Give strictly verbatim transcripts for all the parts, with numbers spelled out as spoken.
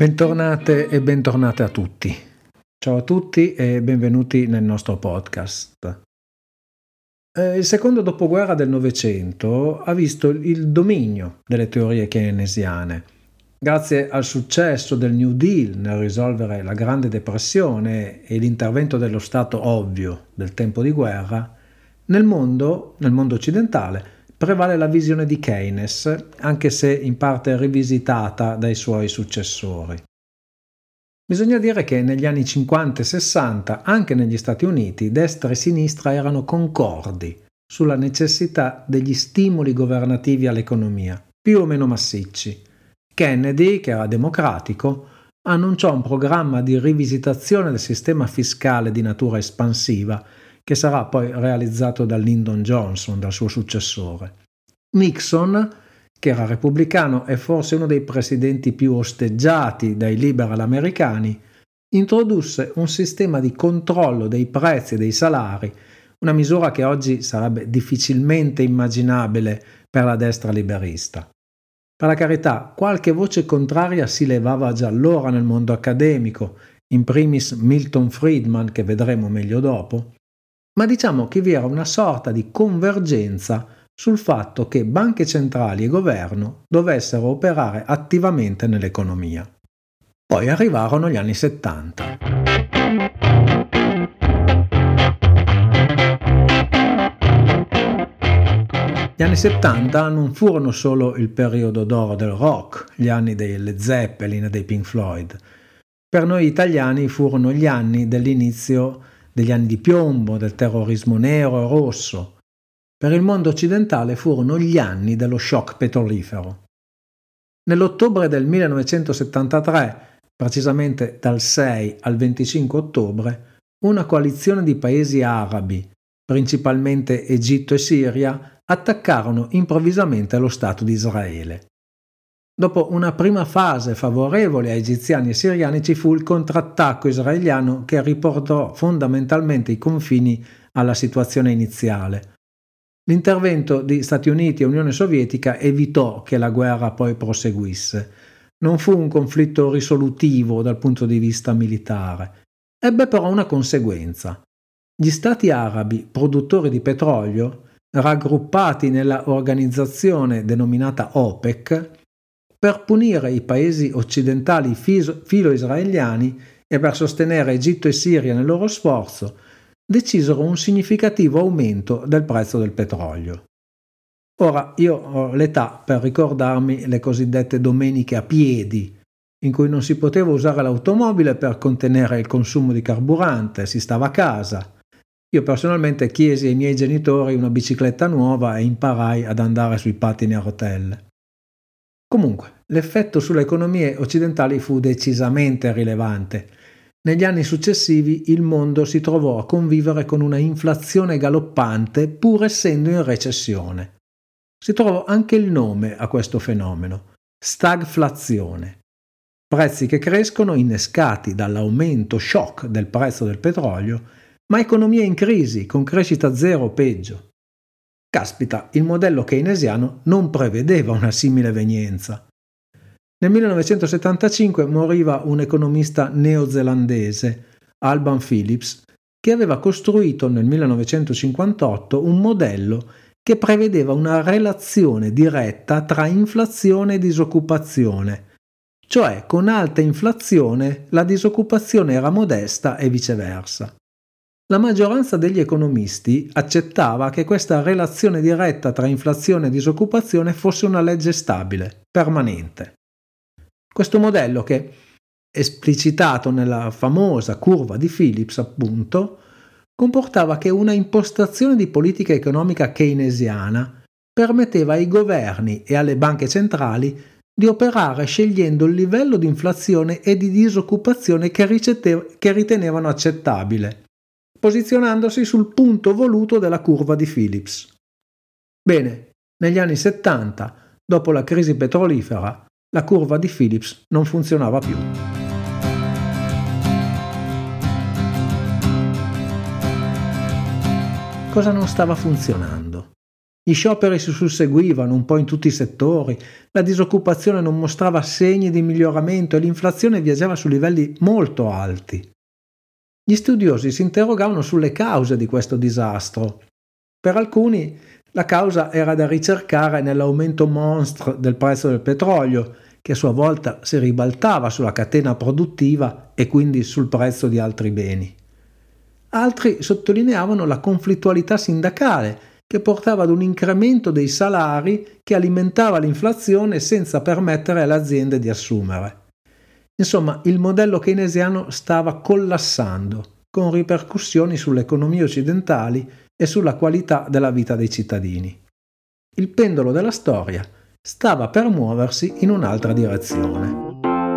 Bentornate e bentornate a tutti. Ciao a tutti e benvenuti nel nostro podcast. Eh, il secondo dopoguerra del Novecento ha visto il dominio delle teorie keynesiane. Grazie al successo del New Deal nel risolvere la Grande Depressione e l'intervento dello Stato ovvio del tempo di guerra, nel mondo, nel mondo occidentale, prevale la visione di Keynes, anche se in parte rivisitata dai suoi successori. Bisogna dire che negli anni cinquanta e sessanta, anche negli Stati Uniti, destra e sinistra erano concordi sulla necessità degli stimoli governativi all'economia, più o meno massicci. Kennedy, che era democratico, annunciò un programma di rivisitazione del sistema fiscale di natura espansiva, che sarà poi realizzato da Lyndon Johnson, dal suo successore. Nixon, che era repubblicano e forse uno dei presidenti più osteggiati dai liberal americani, introdusse un sistema di controllo dei prezzi e dei salari, una misura che oggi sarebbe difficilmente immaginabile per la destra liberista. Per la carità, qualche voce contraria si levava già allora nel mondo accademico, in primis Milton Friedman, che vedremo meglio dopo, ma diciamo che vi era una sorta di convergenza sul fatto che banche centrali e governo dovessero operare attivamente nell'economia. Poi arrivarono gli anni settanta. Gli anni settanta non furono solo il periodo d'oro del rock, gli anni dei Led Zeppelin e dei Pink Floyd. Per noi italiani furono gli anni dell'inizio degli anni di piombo, del terrorismo nero e rosso. Per il mondo occidentale furono gli anni dello shock petrolifero. Nell'ottobre del millenovecentosettantatré, precisamente dal sei al venticinque ottobre, una coalizione di paesi arabi, principalmente Egitto e Siria, attaccarono improvvisamente lo Stato di Israele. Dopo una prima fase favorevole a egiziani e siriani ci fu il contrattacco israeliano che riportò fondamentalmente i confini alla situazione iniziale. L'intervento di Stati Uniti e Unione Sovietica evitò che la guerra poi proseguisse. Non fu un conflitto risolutivo dal punto di vista militare. Ebbe però una conseguenza. Gli Stati arabi produttori di petrolio, raggruppati nella organizzazione denominata OPEC, per punire i paesi occidentali filo-israeliani e per sostenere Egitto e Siria nel loro sforzo, decisero un significativo aumento del prezzo del petrolio. Ora, io ho l'età per ricordarmi le cosiddette domeniche a piedi, in cui non si poteva usare l'automobile per contenere il consumo di carburante, si stava a casa. Io personalmente chiesi ai miei genitori una bicicletta nuova e imparai ad andare sui pattini a rotelle. Comunque, l'effetto sulle economie occidentali fu decisamente rilevante. Negli anni successivi il mondo si trovò a convivere con una inflazione galoppante pur essendo in recessione. Si trovò anche il nome a questo fenomeno: stagflazione. Prezzi che crescono innescati dall'aumento shock del prezzo del petrolio, ma economie in crisi, con crescita zero o peggio. Caspita, il modello keynesiano non prevedeva una simile evenienza. Nel millenovecentosettantacinque moriva un economista neozelandese, Alban Phillips, che aveva costruito nel millenovecentocinquantotto un modello che prevedeva una relazione diretta tra inflazione e disoccupazione, cioè con alta inflazione la disoccupazione era modesta e viceversa. La maggioranza degli economisti accettava che questa relazione diretta tra inflazione e disoccupazione fosse una legge stabile, permanente. Questo modello, che esplicitato nella famosa curva di Phillips, appunto, comportava che una impostazione di politica economica keynesiana permetteva ai governi e alle banche centrali di operare scegliendo il livello di inflazione e di disoccupazione che, ricette- che ritenevano accettabile, posizionandosi sul punto voluto della curva di Phillips. Bene, negli anni settanta, dopo la crisi petrolifera, la curva di Phillips non funzionava più. Cosa non stava funzionando? Gli scioperi si susseguivano un po' in tutti i settori, la disoccupazione non mostrava segni di miglioramento e l'inflazione viaggiava su livelli molto alti. Gli studiosi si interrogavano sulle cause di questo disastro. Per alcuni la causa era da ricercare nell'aumento monstre del prezzo del petrolio, che a sua volta si ribaltava sulla catena produttiva e quindi sul prezzo di altri beni. Altri sottolineavano la conflittualità sindacale, che portava ad un incremento dei salari che alimentava l'inflazione senza permettere alle aziende di assumere. Insomma, il modello keynesiano stava collassando, con ripercussioni sulle economie occidentali e sulla qualità della vita dei cittadini. Il pendolo della storia stava per muoversi in un'altra direzione.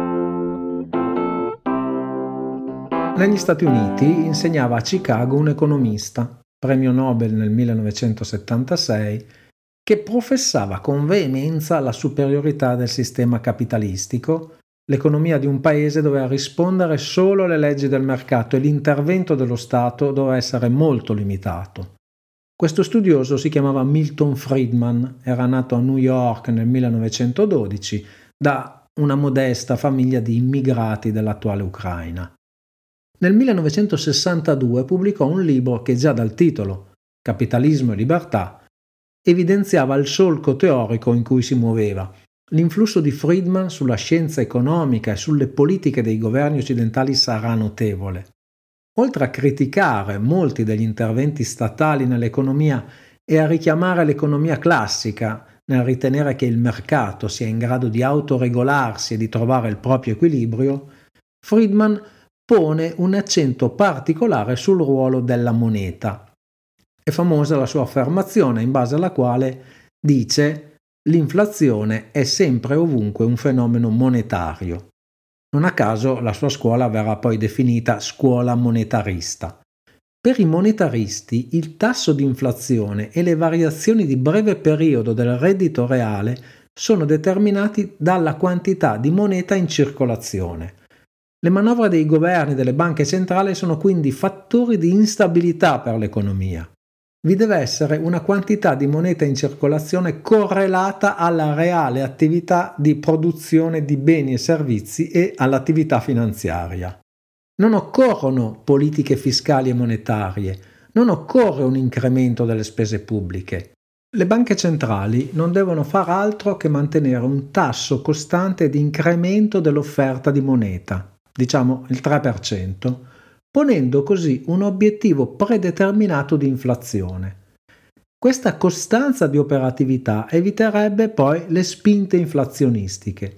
Negli Stati Uniti insegnava a Chicago un economista, premio Nobel nel millenovecentosettantasei, che professava con veemenza la superiorità del sistema capitalistico. L'economia di un paese doveva rispondere solo alle leggi del mercato e l'intervento dello Stato doveva essere molto limitato. Questo studioso si chiamava Milton Friedman, era nato a New York nel millenovecentododici da una modesta famiglia di immigrati dell'attuale Ucraina. Nel millenovecentosessantadue pubblicò un libro che già dal titolo, Capitalismo e libertà, evidenziava il solco teorico in cui si muoveva. L'influsso di Friedman sulla scienza economica e sulle politiche dei governi occidentali sarà notevole. Oltre a criticare molti degli interventi statali nell'economia e a richiamare l'economia classica nel ritenere che il mercato sia in grado di autoregolarsi e di trovare il proprio equilibrio, Friedman pone un accento particolare sul ruolo della moneta. È famosa la sua affermazione in base alla quale dice: l'inflazione è sempre e ovunque un fenomeno monetario. Non a caso la sua scuola verrà poi definita scuola monetarista. Per i monetaristi il tasso di inflazione e le variazioni di breve periodo del reddito reale sono determinati dalla quantità di moneta in circolazione. Le manovre dei governi e delle banche centrali sono quindi fattori di instabilità per l'economia. Vi deve essere una quantità di moneta in circolazione correlata alla reale attività di produzione di beni e servizi e all'attività finanziaria. Non occorrono politiche fiscali e monetarie, non occorre un incremento delle spese pubbliche. Le banche centrali non devono far altro che mantenere un tasso costante di incremento dell'offerta di moneta, diciamo il tre per cento, ponendo così un obiettivo predeterminato di inflazione. Questa costanza di operatività eviterebbe poi le spinte inflazionistiche.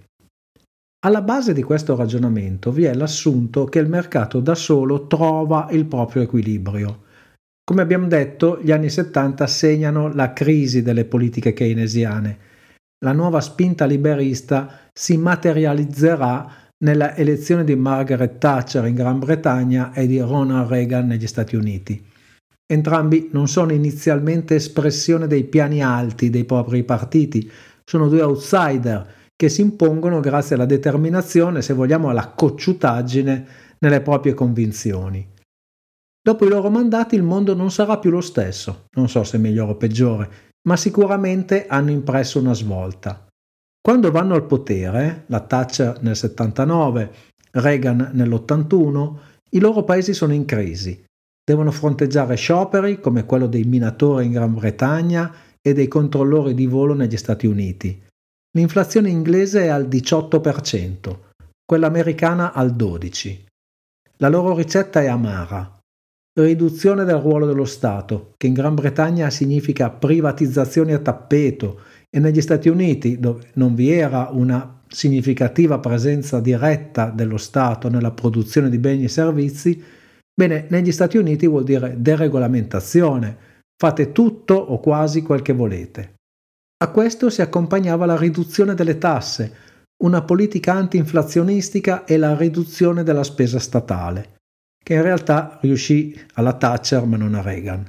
Alla base di questo ragionamento vi è l'assunto che il mercato da solo trova il proprio equilibrio. Come abbiamo detto, gli anni settanta segnano la crisi delle politiche keynesiane. La nuova spinta liberista si materializzerà nella elezione di Margaret Thatcher in Gran Bretagna e di Ronald Reagan negli Stati Uniti. Entrambi non sono inizialmente espressione dei piani alti dei propri partiti, sono due outsider che si impongono grazie alla determinazione, se vogliamo alla cocciutaggine, nelle proprie convinzioni. Dopo i loro mandati il mondo non sarà più lo stesso, non so se migliore o peggiore, ma sicuramente hanno impresso una svolta. Quando vanno al potere, la Thatcher nel settantanove, Reagan nell'ottantuno, i loro paesi sono in crisi. Devono fronteggiare scioperi come quello dei minatori in Gran Bretagna e dei controllori di volo negli Stati Uniti. L'inflazione inglese è al diciotto per cento, quella americana al dodici per cento. La loro ricetta è amara. Riduzione del ruolo dello Stato, che in Gran Bretagna significa privatizzazioni a tappeto, e negli Stati Uniti, dove non vi era una significativa presenza diretta dello Stato nella produzione di beni e servizi, bene, negli Stati Uniti vuol dire deregolamentazione, fate tutto o quasi quel che volete. A questo si accompagnava la riduzione delle tasse, una politica anti-inflazionistica e la riduzione della spesa statale, che in realtà riuscì alla Thatcher ma non a Reagan.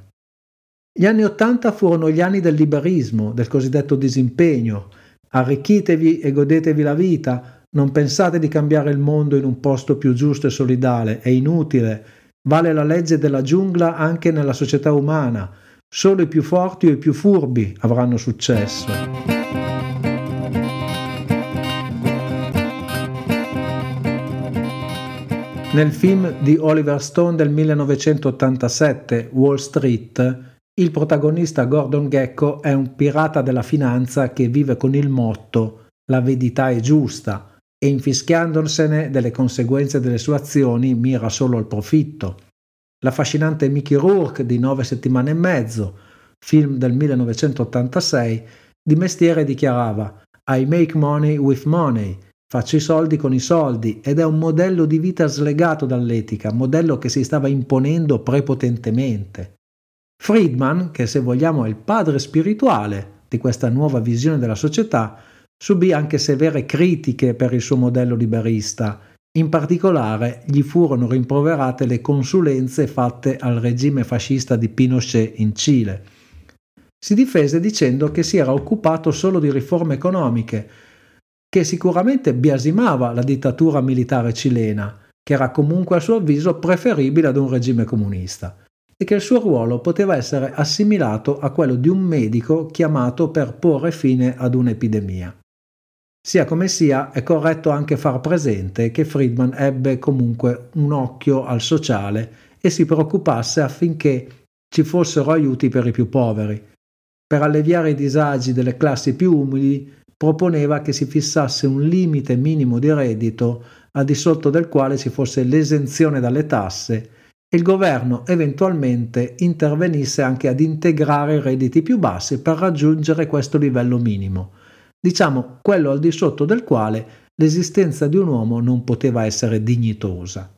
Gli anni Ottanta furono gli anni del liberismo, del cosiddetto disimpegno. Arricchitevi e godetevi la vita, non pensate di cambiare il mondo in un posto più giusto e solidale, è inutile, vale la legge della giungla anche nella società umana, Solo i più forti o i più furbi avranno successo. Nel film di Oliver Stone del millenovecentottantasette, Wall Street, il protagonista Gordon Gekko è un pirata della finanza che vive con il motto «La verità è giusta» e infischiandosene delle conseguenze delle sue azioni mira solo al profitto. L'affascinante Mickey Rourke di Nove settimane e mezzo, film del millenovecentottantasei, di mestiere dichiarava «I make money with money», faccio i soldi con i soldi, ed è un modello di vita slegato dall'etica, modello che si stava imponendo prepotentemente. Friedman, che se vogliamo è il padre spirituale di questa nuova visione della società, subì anche severe critiche per il suo modello liberista. In particolare gli furono rimproverate le consulenze fatte al regime fascista di Pinochet in Cile. Si difese dicendo che si era occupato solo di riforme economiche, che sicuramente biasimava la dittatura militare cilena, che era comunque a suo avviso preferibile ad un regime comunista, e che il suo ruolo poteva essere assimilato a quello di un medico chiamato per porre fine ad un'epidemia. Sia come sia, è corretto anche far presente che Friedman ebbe comunque un occhio al sociale e si preoccupasse affinché ci fossero aiuti per i più poveri. Per alleviare i disagi delle classi più umili, proponeva che si fissasse un limite minimo di reddito al di sotto del quale ci fosse l'esenzione dalle tasse e il governo eventualmente intervenisse anche ad integrare i redditi più bassi per raggiungere questo livello minimo. Diciamo quello al di sotto del quale l'esistenza di un uomo non poteva essere dignitosa.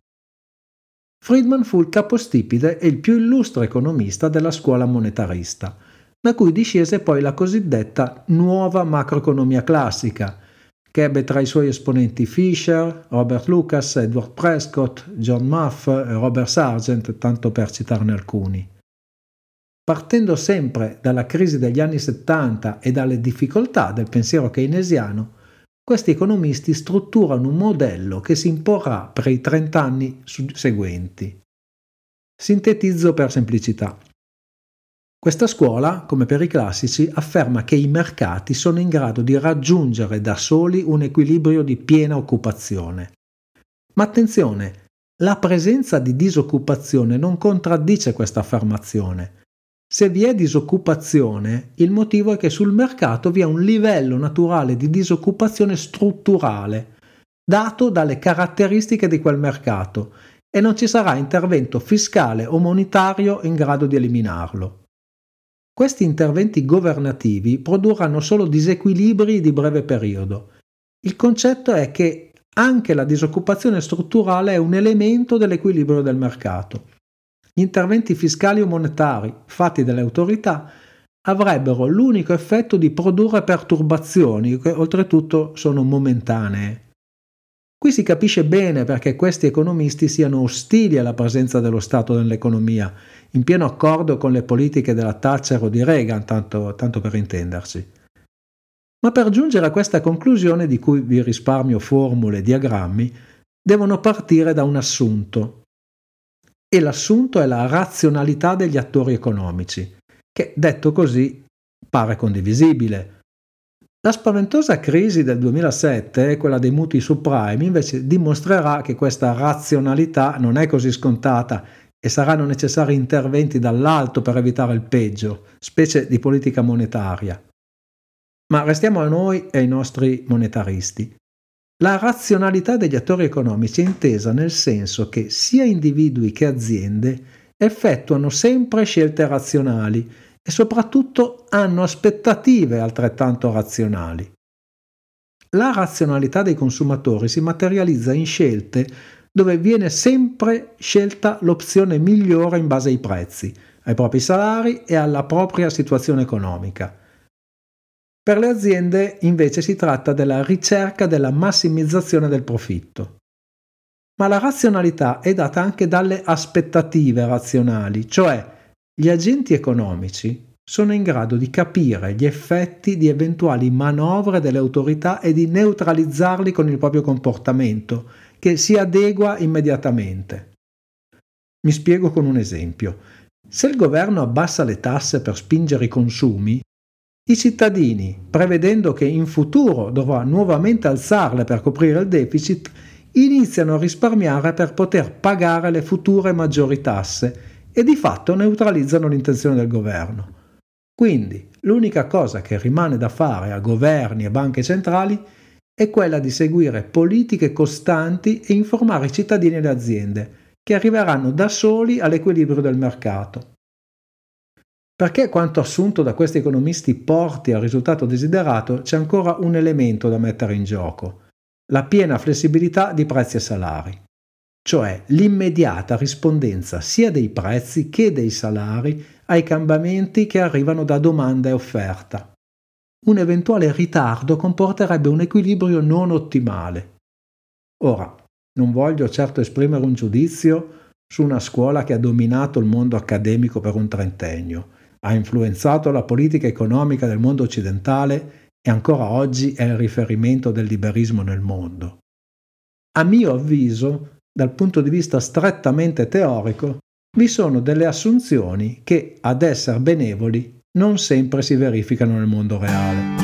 Friedman fu il capostipite e il più illustre economista della scuola monetarista, da cui discese poi la cosiddetta nuova macroeconomia classica, che ebbe tra i suoi esponenti Fisher, Robert Lucas, Edward Prescott, John Muff e Robert Sargent, tanto per citarne alcuni. Partendo sempre dalla crisi degli anni settanta e dalle difficoltà del pensiero keynesiano, questi economisti strutturano un modello che si imporrà per i trent'anni seguenti. Sintetizzo per semplicità. Questa scuola, come per i classici, afferma che i mercati sono in grado di raggiungere da soli un equilibrio di piena occupazione. Ma attenzione, la presenza di disoccupazione non contraddice questa affermazione. Se vi è disoccupazione, il motivo è che sul mercato vi è un livello naturale di disoccupazione strutturale, dato dalle caratteristiche di quel mercato, e non ci sarà intervento fiscale o monetario in grado di eliminarlo. Questi interventi governativi produrranno solo disequilibri di breve periodo. Il concetto è che anche la disoccupazione strutturale è un elemento dell'equilibrio del mercato. Gli interventi fiscali o monetari fatti dalle autorità avrebbero l'unico effetto di produrre perturbazioni che oltretutto sono momentanee. Qui si capisce bene perché questi economisti siano ostili alla presenza dello Stato nell'economia, in pieno accordo con le politiche della Thatcher o di Reagan, tanto, tanto per intenderci. Ma per giungere a questa conclusione, di cui vi risparmio formule e diagrammi, devono partire da un assunto. E l'assunto è la razionalità degli attori economici, che, detto così, pare condivisibile. La spaventosa crisi del duemilasette, quella dei mutui subprime, invece dimostrerà che questa razionalità non è così scontata e saranno necessari interventi dall'alto per evitare il peggio, specie di politica monetaria. Ma restiamo a noi e ai nostri monetaristi. La razionalità degli attori economici è intesa nel senso che sia individui che aziende effettuano sempre scelte razionali e soprattutto hanno aspettative altrettanto razionali. La razionalità dei consumatori si materializza in scelte dove viene sempre scelta l'opzione migliore in base ai prezzi, ai propri salari e alla propria situazione economica. Per le aziende invece si tratta della ricerca della massimizzazione del profitto. Ma la razionalità è data anche dalle aspettative razionali, cioè gli agenti economici sono in grado di capire gli effetti di eventuali manovre delle autorità e di neutralizzarli con il proprio comportamento, che si adegua immediatamente. Mi spiego con un esempio. Se il governo abbassa le tasse per spingere i consumi, i cittadini, prevedendo che in futuro dovrà nuovamente alzarle per coprire il deficit, iniziano a risparmiare per poter pagare le future maggiori tasse e di fatto neutralizzano l'intenzione del governo. Quindi l'unica cosa che rimane da fare a governi e banche centrali è quella di seguire politiche costanti e informare i cittadini e le aziende, che arriveranno da soli all'equilibrio del mercato. Perché quanto assunto da questi economisti porti al risultato desiderato, c'è ancora un elemento da mettere in gioco: la piena flessibilità di prezzi e salari, cioè l'immediata rispondenza sia dei prezzi che dei salari ai cambiamenti che arrivano da domanda e offerta. Un eventuale ritardo comporterebbe un equilibrio non ottimale. Ora, non voglio certo esprimere un giudizio su una scuola che ha dominato il mondo accademico per un trentennio, ha influenzato la politica economica del mondo occidentale e ancora oggi è il riferimento del liberismo nel mondo. A mio avviso, dal punto di vista strettamente teorico, vi sono delle assunzioni che, ad essere benevoli, non sempre si verificano nel mondo reale.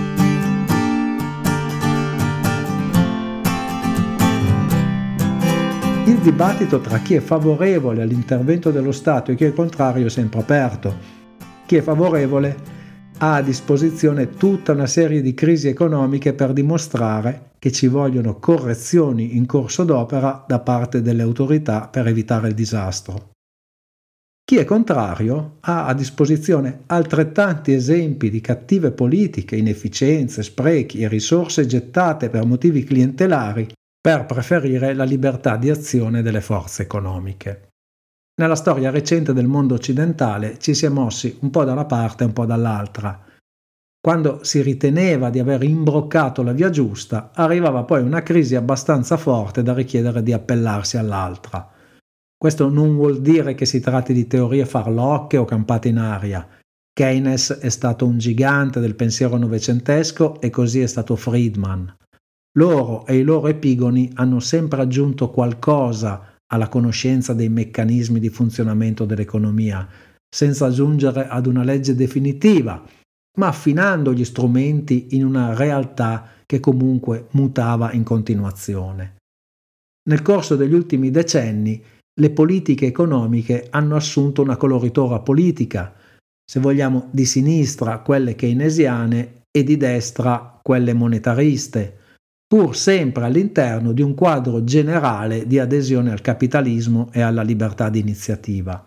Il dibattito tra chi è favorevole all'intervento dello Stato e chi è contrario è sempre aperto. Chi è favorevole ha a disposizione tutta una serie di crisi economiche per dimostrare che ci vogliono correzioni in corso d'opera da parte delle autorità per evitare il disastro. Chi è contrario ha a disposizione altrettanti esempi di cattive politiche, inefficienze, sprechi e risorse gettate per motivi clientelari per preferire la libertà di azione delle forze economiche. Nella storia recente del mondo occidentale ci si è mossi un po' da una parte e un po' dall'altra. Quando si riteneva di aver imbroccato la via giusta, arrivava poi una crisi abbastanza forte da richiedere di appellarsi all'altra. Questo non vuol dire che si tratti di teorie farlocche o campate in aria. Keynes è stato un gigante del pensiero novecentesco e così è stato Friedman. Loro e i loro epigoni hanno sempre aggiunto qualcosa alla conoscenza dei meccanismi di funzionamento dell'economia, senza giungere ad una legge definitiva, ma affinando gli strumenti in una realtà che comunque mutava in continuazione. Nel corso degli ultimi decenni, le politiche economiche hanno assunto una coloritura politica, se vogliamo di sinistra quelle keynesiane e di destra quelle monetariste, pur sempre all'interno di un quadro generale di adesione al capitalismo e alla libertà di iniziativa.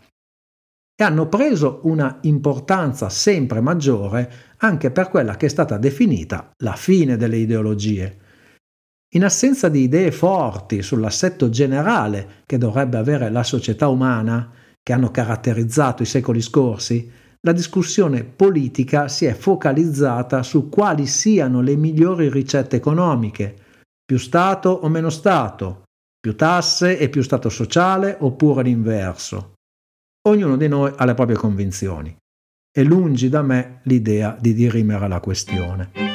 E hanno preso una importanza sempre maggiore anche per quella che è stata definita la fine delle ideologie. In assenza di idee forti sull'assetto generale che dovrebbe avere la società umana, che hanno caratterizzato i secoli scorsi, la discussione politica si è focalizzata su quali siano le migliori ricette economiche: più Stato o meno Stato, più tasse e più Stato sociale oppure l'inverso. Ognuno di noi ha le proprie convinzioni. È lungi da me l'idea di dirimere la questione.